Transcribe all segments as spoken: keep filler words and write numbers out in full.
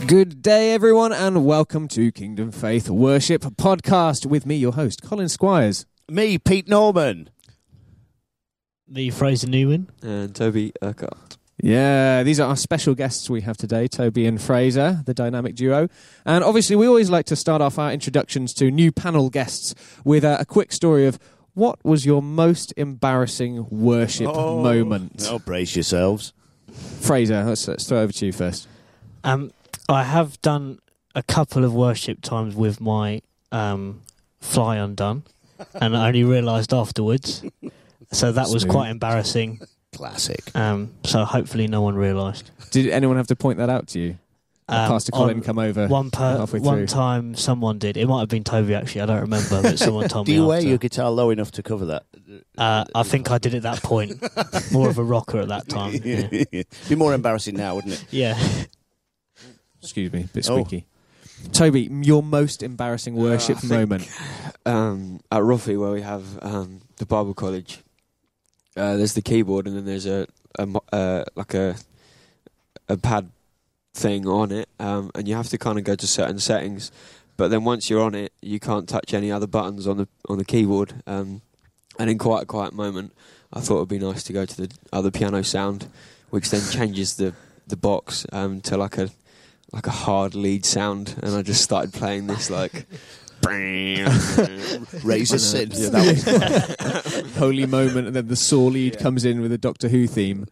Good day, everyone, and welcome to Kingdom Faith Worship Podcast with me, your host, Colin Squires. Me, Pete Norman. Me, Fraser Newman. And Toby Urquhart. Yeah, these are our special guests we have today, Toby and Fraser, the dynamic duo. And obviously, we always like to start off our introductions to new panel guests with a, a quick story of what was your most embarrassing worship oh, moment? Oh, brace yourselves. Fraser, let's, let's throw it over to you first. Um, I have done a couple of worship times with my um, fly undone, and I only realised afterwards. So that was Smooth. quite embarrassing. Classic. Um, so hopefully no one realised. Did anyone have to point that out to you? Um, Pastor Colin on come over one per, halfway one through? time someone did. It might have been Toby, actually. I don't remember, but someone told Do me you wear after. your guitar low enough to cover that? Uh, I think I did at that point. More of a rocker at that time. Yeah. Be more embarrassing now, wouldn't it? yeah. Excuse me, a bit Oh. squeaky. Toby, your most embarrassing worship Uh, I think, moment? Um, at Ruffy, where we have um, the Bible College, uh, there's the keyboard, and then there's a, a mo- uh, like a a pad thing on it, um, and you have to kind of go to certain settings. But then once you're on it, you can't touch any other buttons on the on the keyboard. Um, and in quite a quiet moment, I thought it would be nice to go to the other piano sound, which then changes the the box um, to like a like a hard lead sound, and I just started playing this like Razor synth. Yeah, that was Holy moment, and then the saw lead Yeah. comes in with a Doctor Who theme.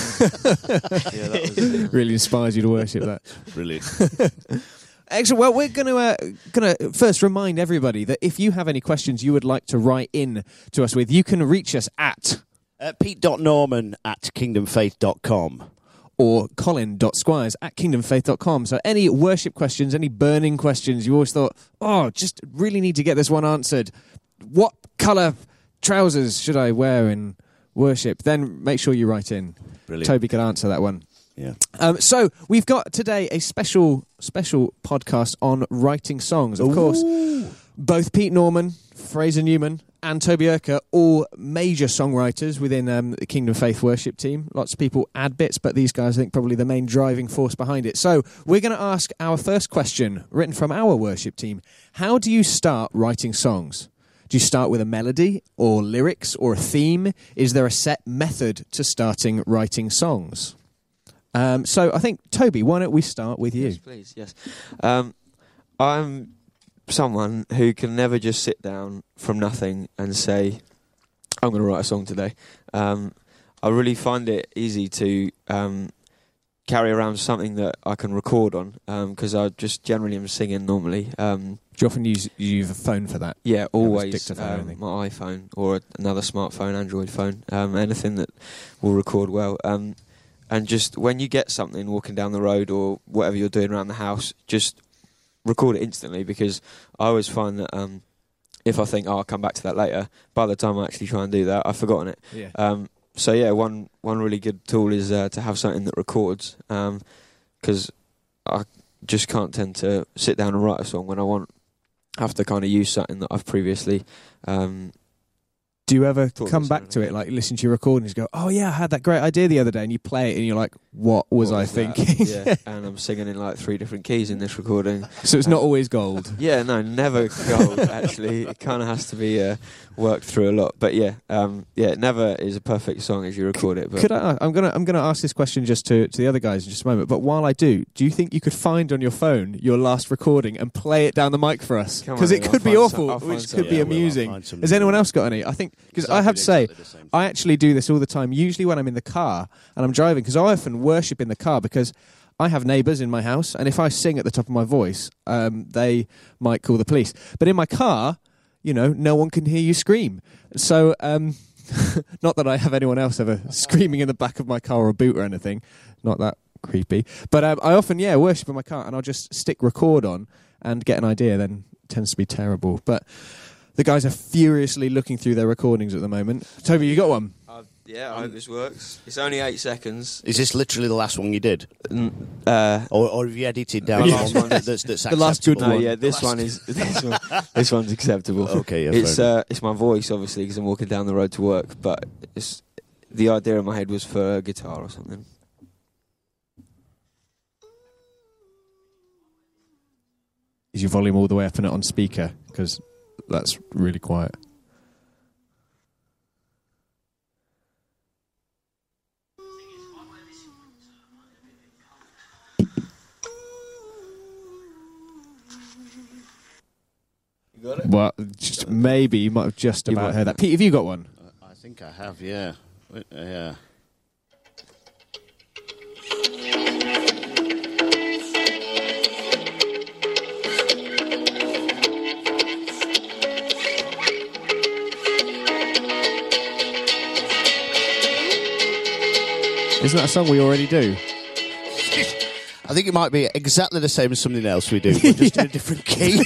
yeah, that was, uh, Really inspires you to worship that. brilliant. Excellent. Well, we're going to uh, going to first remind everybody that if you have any questions you would like to write in to us with, you can reach us at Uh, Pete.Norman at kingdomfaith dot com. or colin.squires at kingdomfaith dot com. So any worship questions, any burning questions, you always thought, oh, just really need to get this one answered. What colour trousers should I wear in worship? Then make sure you write in. Brilliant. Toby can answer that one. Yeah. Um, so we've got today a special special podcast on writing songs. Of course, both Pete Norman, Fraser Newman, and Toby Urquhart, all major songwriters within um, the Kingdom Faith worship team. Lots of people add bits, but these guys, I think, probably the main driving force behind it. So we're going to ask our first question, written from our worship team. How do you start writing songs? Do you start with a melody or lyrics or a theme? Is there a set method to starting writing songs? Um, so I think, Toby, why don't we start with you? yes, please, yes. Um, I'm someone who can never just sit down from nothing and say, I'm going to write a song today. Um, I really find it easy to um, carry around something that I can record on, because I just generally am singing normally. Um, Do you often use, use a phone for that? yeah, always dictaphone, I um, think. my iPhone or another smartphone, Android phone, um, anything that will record well. Um, and just when you get something walking down the road or whatever you're doing around the house, just record it instantly, because I always find that um, if I think, oh, I'll come back to that later, by the time I actually try and do that, I've forgotten it. Yeah. Um, so yeah, one one really good tool is uh, to have something that records, because I just can't tend to sit down and write a song when I want. I have to kind of use something that I've previously. Um, Do you ever Thought come this back one, to it, yeah. like listen to your recordings, go, oh yeah, I had that great idea the other day, and you play it and you're like, what was what I was that? thinking? Yeah, and I'm singing in like three different keys in this recording. So it's not always gold. Yeah, no, never gold. Actually, it kind of has to be uh, worked through a lot. But yeah, um, yeah, it never is a perfect song as you record it. But Could I? I'm gonna I'm gonna ask this question just to, to the other guys in just a moment. But while I do, do you think you could find on your phone your last recording and play it down the mic for us? Come Because on, it I'll could be find awful, some- I'll find which some. could be Yeah, well, I'll amusing. find some- Has anyone else got any? I think because I have to say, I actually do this all the time. Usually when I'm in the car and I'm driving, because I often worship in the car because I have neighbours in my house, and if I sing at the top of my voice, um, they might call the police. But in my car, you know, no one can hear you scream. So, um, not that I have anyone else ever screaming in the back of my car or a boot or anything. Not that creepy. But um, I often, yeah, worship in my car, and I'll just stick record on and get an idea. Then it tends to be terrible. But the guys are furiously looking through their recordings at the moment. Toby, you got one? uh, yeah, I hope this works. It's only eight seconds. Is this literally the last one you did? N- Uh, Or, or have you edited down The the last one one. that- that's, that's The last good acceptable? no, one. yeah, this one is this one. This one's acceptable. Okay, yeah, it's fair uh, it's my voice, obviously, because I'm walking down the road to work. But it's the idea in my head was for a guitar or something. your volume all the way up and it on speaker, because that's really quiet. Got it? Well, just maybe you might have just You about might- heard that. Pete, have you got one? Uh, I think I have, yeah. Uh, Yeah. Isn't that a song we already do? I think it might be exactly the same as something else we do, but just in a different key.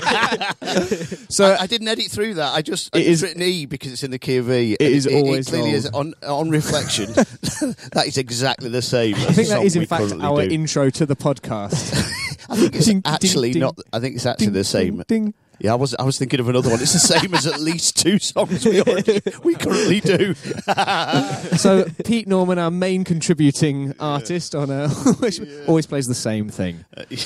So I, I didn't edit through that. I just I It is- written E because it's in the key of E. It and is it, always it clearly long. is on on reflection. That is exactly the same. I think that is in fact our do. intro to the podcast. I think it's Ding, ding, actually ding. not. I think it's actually Ding, the same. Ding, ding. Yeah, I was I was thinking of another one. It's the same as at least two songs we already, we currently do. So Pete Norman, our main contributing artist on our, always plays the same thing.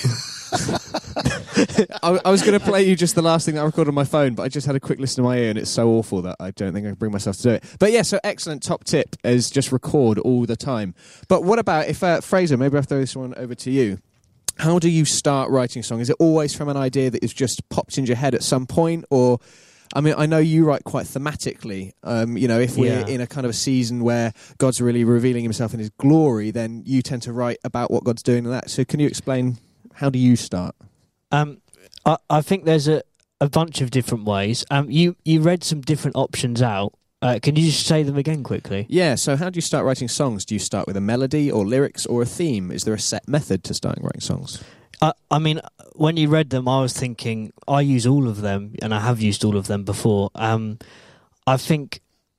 I, I was going to play you just the last thing that I recorded on my phone, but I just had a quick listen to my ear, and it's so awful that I don't think I can bring myself to do it. But yeah, so excellent top tip is just record all the time. But what about if uh, Fraser? Maybe I'll throw this one over to you. How do you start writing a song? Is it always from an idea that is just popped into your head at some point, or? I mean, I know you write quite thematically. Um, you know, if we're Yeah. in a kind of a season where God's really revealing himself in his glory, then you tend to write about what God's doing in that. So can you explain, how do you start? Um, I, I think there's a, a bunch of different ways. Um, you, you read some different options out. Uh, can you just say them again quickly? Yeah, so how do you start writing songs? Do you start with a melody or lyrics or a theme? Is there a set method to starting writing songs? I, I mean, when you read them, I was thinking, I use all of them, and I have used all of them before. Um, I think,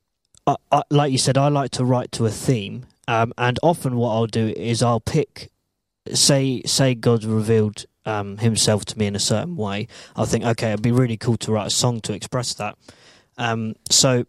I, I, like you said, I like to write to a theme, um, and often what I'll do is I'll pick, say, say God's revealed um, himself to me in a certain way. I'll think, okay, it'd be really cool to write a song to express that. Um, so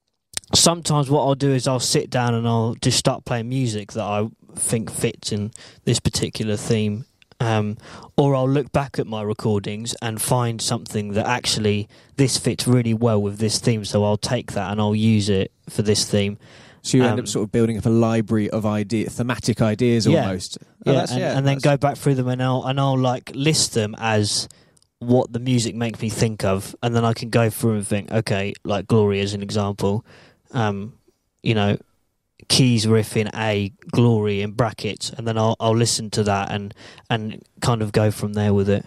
sometimes what I'll do is I'll sit down and I'll just start playing music that I think fits in this particular theme. Um, or I'll look back at my recordings and find something that actually this fits really well with this theme, so I'll take that and I'll use it for this theme. So you end Um, up sort of building up a library of idea, thematic ideas Yeah. almost. Oh, Yeah, that's- and, yeah, and then that's- go back through them and I'll and I'll like list them as what the music makes me think of, and then I can go through and think, okay, like Glory as an example, um, you know, keys riff in A, Glory in brackets, and then I'll I'll listen to that and and kind of go from there with it.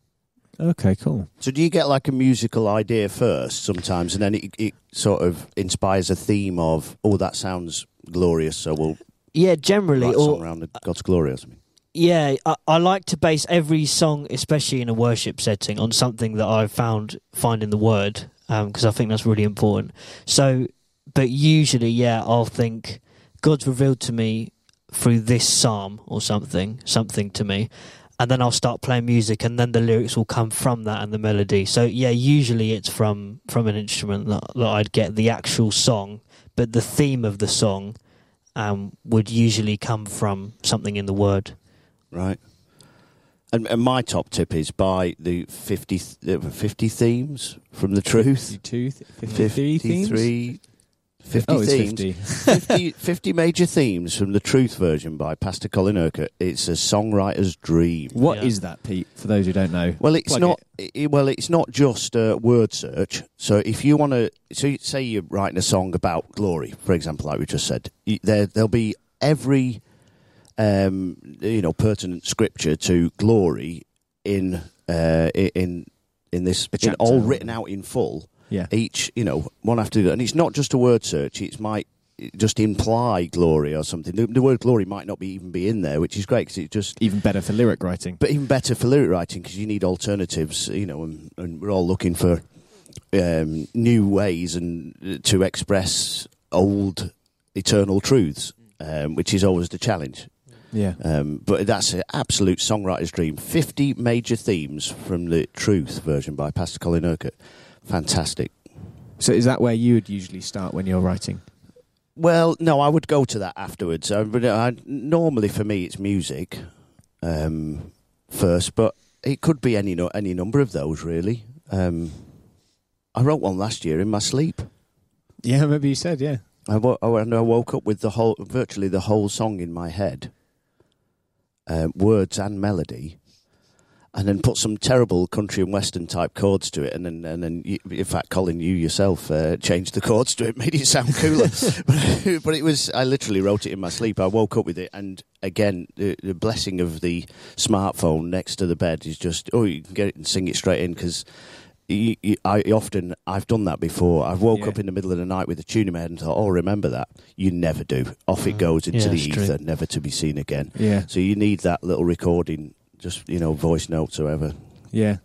Okay, cool. So do you get like a musical idea first sometimes, and then it, it sort of inspires a theme of, oh, that sounds glorious, so we'll Yeah, generally, write a song or around the God's glory or something? yeah, I, I like to base every song, especially in a worship setting, on something that I've found find in the Word, because I think that's really important. So, but usually, yeah, I'll think God's revealed to me through this psalm or something, something to me, and then I'll start playing music, and then the lyrics will come from that and the melody. So, yeah, usually it's from from an instrument that, that I'd get the actual song, but the theme of the song um, would usually come from something in the Word. Right. And, and my top tip is buy the fifty, th- fifty themes from the Truth. fifty-two, fifty-three themes? fifty-three fifty Oh, it's themes. fifty. fifty, fifty major themes from the Truth version by Pastor Colin Urquhart. It's a songwriter's dream. What is Yeah. that, Pete, for those who don't know? Well, it's Plug not. It, well, it's not just a word search. So if you want to, so you- say you're writing a song about glory, for example, like we just said, you, there there'll be every, um, you know, pertinent scripture to glory in uh, in in this, A in chapter. all written out in full. Yeah. Each, you know, one after the other, and it's not just a word search. It might just imply glory or something. The, the word glory might not be even be in there, which is great because it just. Even better for lyric writing. But even better for lyric writing because you need alternatives, you know, and, and we're all looking for um, new ways and uh, to express old eternal truths, um, which is always the challenge. Yeah. Um, but that's an absolute songwriter's dream. fifty major themes from the Truth version by Pastor Colin Urquhart. Fantastic. So is that where you would usually start when you're writing? Well, no, I would go to that afterwards. I, but I, normally, for me, it's music um, first. But it could be any no, any number of those, really. Um, I wrote one last year in my sleep. Yeah, maybe you said, yeah. I, wo- I woke up with the whole, virtually the whole song in my head, um, words and melody, and then put some terrible country and western type chords to it, and then, and then you, in fact, Colin, you yourself uh, changed the chords to it, made it sound cooler. but, but it was, I literally wrote it in my sleep. I woke up with it, and again, the, the blessing of the smartphone next to the bed is just, oh, you can get it and sing it straight in, because You, you, I often, I've done that before. I've woke yeah. up in the middle of the night with a tune in my head and thought, oh, remember that. You never do. Off it goes into yeah, the ether, ether, never to be seen again. Yeah. So you need that little recording, just, you know, voice notes or whatever. Yeah.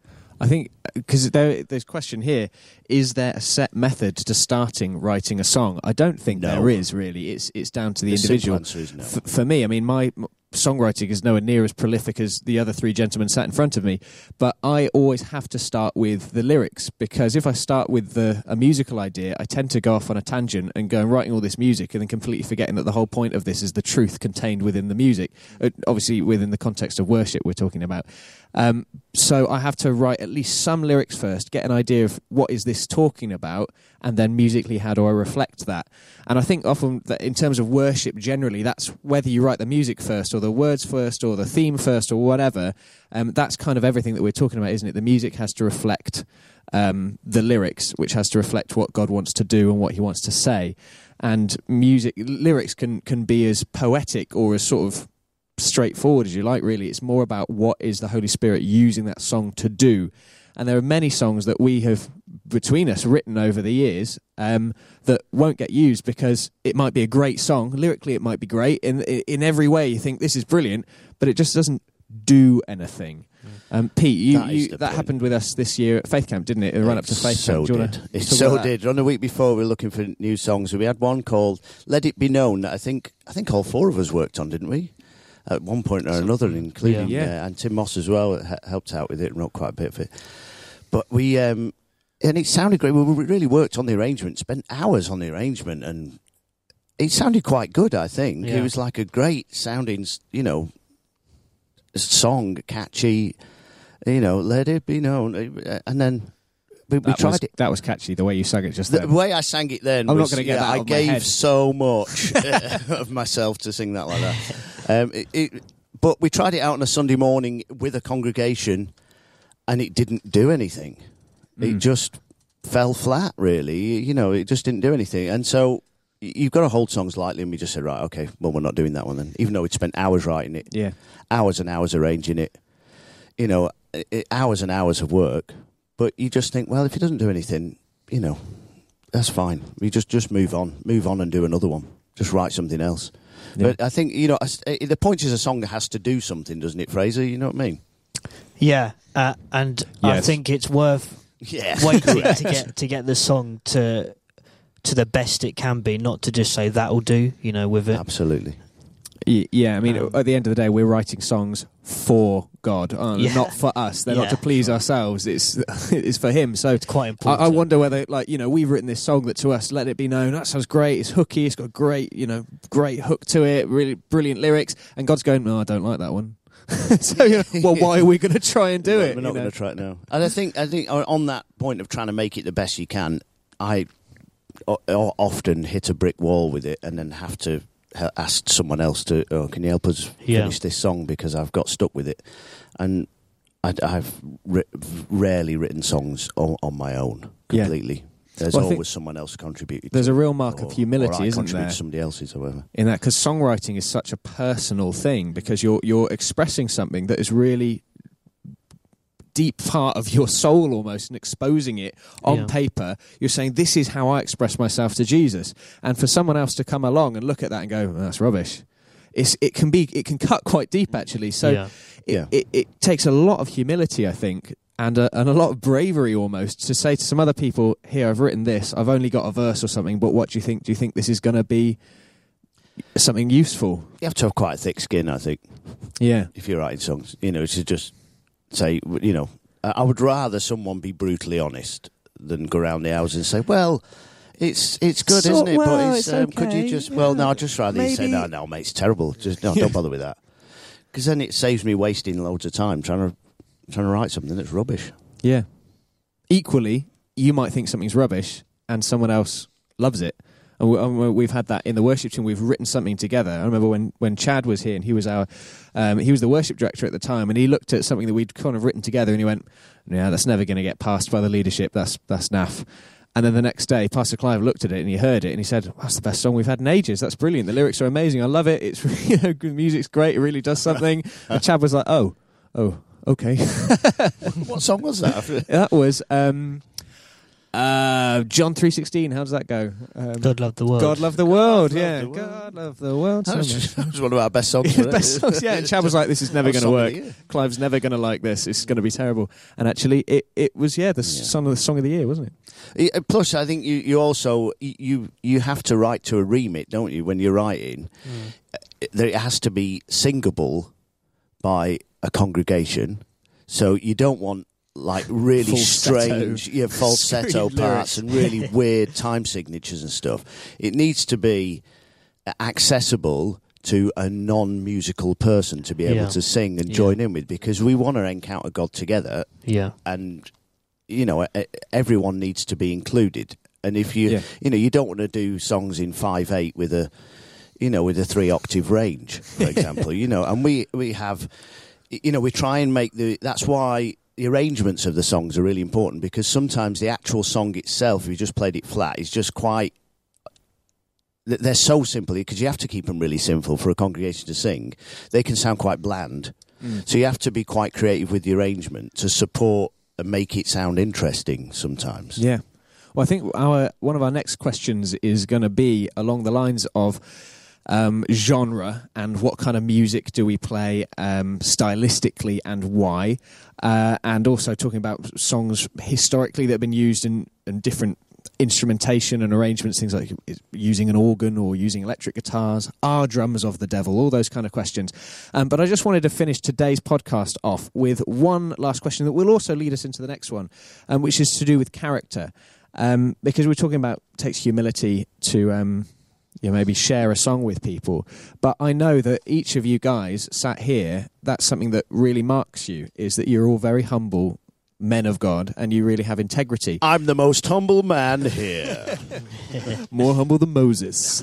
I think, because there, there's a question here, is there a set method to starting writing a song? I don't think No. there is, really. It's it's down to the, The individual. simple answer is no. F- for me, I mean, my m- songwriting is nowhere near as prolific as the other three gentlemen sat in front of me, but I always have to start with the lyrics, because if I start with the, a musical idea, I tend to go off on a tangent and go and writing all this music and then completely forgetting that the whole point of this is the truth contained within the music, uh, obviously within the context of worship we're talking about. Um, so I have to write at least some lyrics first, get an idea of what is this talking about, and then musically how do I reflect that. And I think often that in terms of worship generally, that's whether you write the music first or the words first or the theme first or whatever, um, that's kind of everything that we're talking about, isn't it? The music has to reflect um, the lyrics, which has to reflect what God wants to do and what he wants to say. And music, lyrics can, can be as poetic or as sort of straightforward as you like, really. It's more about what is the Holy Spirit using that song to do. And there are many songs that we have, between us, written over the years um, that won't get used because it might be a great song. Lyrically, it might be great. In in every way, you think this is brilliant, but it just doesn't do anything. Um, Pete, you, That you, is the that point. happened with us this year at Faith Camp, didn't it? The run up to Faith so Camp. Do you did. wanna It talk so about that? did. On the week before, we were looking for new songs, and we had one called "Let It Be Known" that I think I think all four of us worked on, didn't we? At one point or another, including Yeah. Uh, and Tim Moss as well ha- helped out with it and wrote quite a bit of it. But we um, and it sounded great. We really worked on the arrangement, spent hours on the arrangement, and it sounded quite good. I think Yeah. it was like a great sounding, you know, song, catchy. You know, let it be known, and then we, we That tried was, it. that was catchy, the way you sang it just The then. way I sang it then, I'm not was, gonna get yeah, that out I of my gave head. so much uh, of myself to sing that like that. Um, it, it, but we tried it out on a Sunday morning with a congregation, and it didn't do anything. It Mm. just fell flat, really. You know, it just didn't do anything. And so y- you've got to hold songs lightly, and we just said, right, okay, well, we're not doing that one then. Even though we'd spent hours writing it, Yeah. hours and hours arranging it, you know, it, hours and hours of work. But you just think, well, if it doesn't do anything, you know, that's fine. We just, just move on, move on and do another one. Just write something else. Yeah. But I think, you know, as- uh, the point is a song has to do something, doesn't it, Fraser? You know what I mean? Yeah, uh, and I Yes. think it's worth Yeah. waiting to get to get the song to to the best it can be, not to just say that'll do, you know, with it. Absolutely. Y- Yeah, I mean, Um, at the end of the day, we're writing songs for God, uh, Yeah. not for us. They're not Yeah. to please ourselves. It's it's for Him. So It's quite I, important. I wonder whether, like, you know, we've written this song that to us, let it be known, that sounds great. It's hooky. It's got great, you know, great hook to it. Really brilliant lyrics. And God's going, no, I don't like that one. So, you know, well, why are we going to try and do We're it? not you know? going to try it now. And I think, I think on that point of trying to make it the best you can, I o- o- often hit a brick wall with it and then have to ha- ask someone else to, oh, can you help us Yeah. finish this song because I've got stuck with it. And I, I've ri- rarely written songs on, on my own Yeah. completely. There's Well, I think always someone else contributing. There's to a it, real mark or- of humility, or I isn't contribute there? to somebody else's or whatever. In that, because songwriting is such a personal thing, because you're you're expressing something that is really deep part of your soul almost, and exposing it on Yeah. paper. You're saying, this is how I express myself to Jesus. And for someone else to come along and look at that and go, well, that's rubbish, it's it can be it can cut quite deep, actually. So Yeah. it, Yeah. it, it takes a lot of humility, I think, and a, and a lot of bravery almost, to say to some other people, here, I've written this, I've only got a verse or something, but what do you think? Do you think this is going to be something useful? You have to have quite a thick skin, I think, Yeah. if you're writing songs. You know, to just say, you know, I I would rather someone be brutally honest than go around the house and say, well, it's it's good, So- isn't it? well, but it's, it's um, could you okay, just, well, no, yeah, I'd just rather you say, maybe- no, no, mate, it's terrible. Just no, Yeah. don't bother with that. Because then it saves me wasting loads of time trying to trying to write something that's rubbish. Yeah. Equally, you might think something's rubbish and someone else loves it. And we, and we've had that in the worship team. We've written something together. I remember when, when Chad was here, and he was our um, he was the worship director at the time, and he looked at something that we'd kind of written together, and he went, "Yeah, that's never going to get passed by the leadership. That's that's naff." And then the next day, Pastor Clive looked at it and he heard it, and he said, "That's the best song we've had in ages. That's brilliant. The lyrics are amazing. I love it. It's you know, the music's great. It really does something." And Chad was like, "Oh, oh, okay." What song was that? That was. Um, Uh, John three sixteen. How does that go? Um, God love the world. God love the world. God yeah, love the world. God love the world. That was, that was one of our best songs. Yeah, best songs. Yeah, and Chad was like, "This is never That was going to song of work. the Clive's never going to like this. It's going to be terrible." And actually, it, it was yeah the Yeah. song of the song of the year, wasn't it? Yeah, plus, I think you, you also you you have to write to a remit, don't you? When you're writing, Mm. it, there it has to be singable by a congregation. So you don't want like really Falsetto. strange, yeah, falsetto Scream parts lyrics. and really weird time signatures and stuff. It needs to be accessible to a non-musical person to be able Yeah. to sing and Yeah. join in with, because we want to encounter God together, Yeah. and you know e- everyone needs to be included. And if you Yeah. you know you don't want to do songs in five eight with a you know with a three octave range, for example, you know, and we we have you know we try and make the that's why the arrangements of the songs are really important, because sometimes the actual song itself, if you just played it flat, is just quite they're so simple, because you have to keep them really simple for a congregation to sing. They can sound quite bland. Mm. So you have to be quite creative with the arrangement to support and make it sound interesting sometimes. Yeah. Well, I think our one of our next questions is going to be along the lines of um, genre and what kind of music do we play um, stylistically and why, uh, and also talking about songs historically that have been used in, in different instrumentation and arrangements, things like using an organ or using electric guitars, are drummers of the devil, all those kind of questions. Um, but I just wanted to finish today's podcast off with one last question that will also lead us into the next one, um, which is to do with character. Um, because we're talking about it takes humility to um, you know, maybe share a song with people. But I know that each of you guys sat here, that's something that really marks you, is that you're all very humble men of God, and you really have integrity. I'm the most humble man here. More humble than Moses.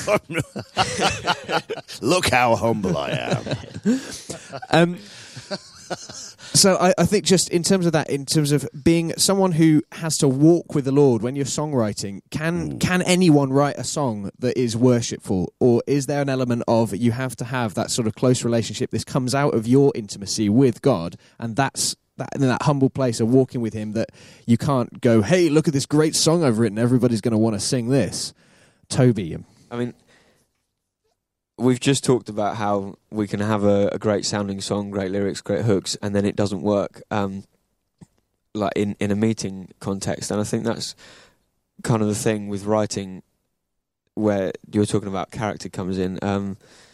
Look how humble I am. Um, so I, I think just in terms of that, in terms of being someone who has to walk with the Lord when you're songwriting, can Mm. can anyone write a song that is worshipful, or is there an element of you have to have that sort of close relationship? This comes out of your intimacy with God, and that's that in that humble place of walking with Him, that you can't go, "Hey, look at this great song I've written. Everybody's going to want to sing this." Toby. I mean, we've just talked about how we can have a, a great sounding song, great lyrics, great hooks, and then it doesn't work, um, like in, in a meeting context. And I think that's kind of the thing with writing, where you're talking about character comes in. Um,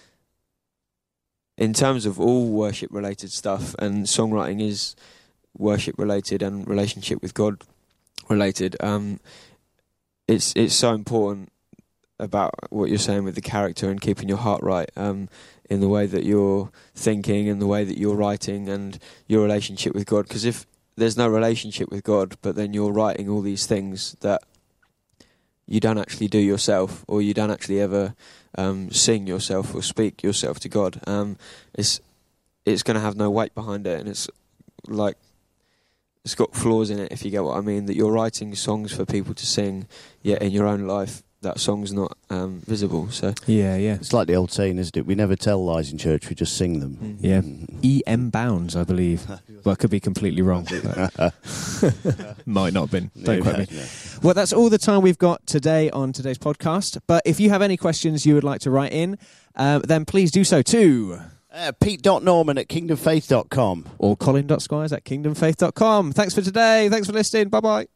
in terms of all worship related stuff, and songwriting is worship related and relationship with God related, um, it's it's so important about what you're saying with the character and keeping your heart right, um, in the way that you're thinking and the way that you're writing and your relationship with God. Because if there's no relationship with God, but then you're writing all these things that you don't actually do yourself, or you don't actually ever um, sing yourself or speak yourself to God, um, it's it's going to have no weight behind it, and it's like it's got flaws in it, if you get what I mean. That you're writing songs for people to sing, yet in your own life that song's not um, visible. So Yeah, yeah. It's like the old saying, isn't it? We never tell lies in church, we just sing them. Mm. Yeah. Mm. E M Bounds, I believe. Well, I could be completely wrong. but might not have been. Don't quote me. No. Well, that's all the time we've got today on today's podcast. But if you have any questions you would like to write in, uh, then please do so too. Uh, Pete dot Norman at kingdom faith dot com. Or colin dot squires at kingdom faith dot com. Thanks for today. Thanks for listening. Bye-bye.